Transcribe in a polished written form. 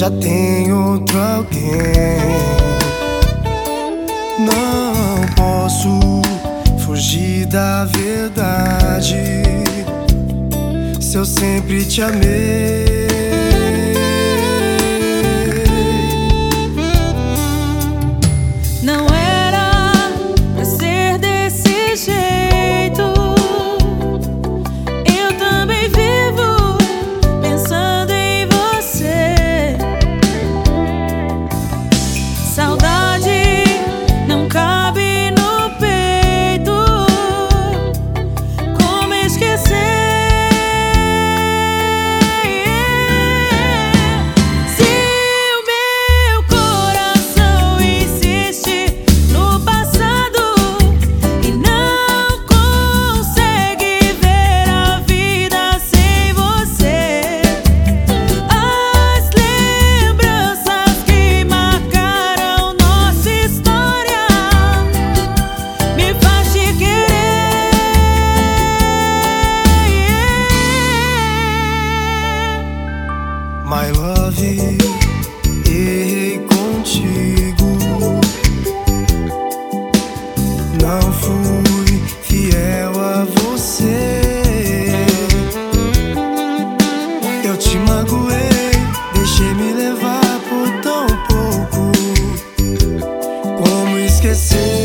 já tem outro alguém. Não posso fugir da verdade. Se eu sempre te amei, não era pra ser desse jeito. Eu também vivo pensando em você. Saudade não cabe no peito. Como esquecer? My love, errei contigo. Não fui fiel a você. Eu te magoei, deixei me levar por tão pouco. Como esquecer?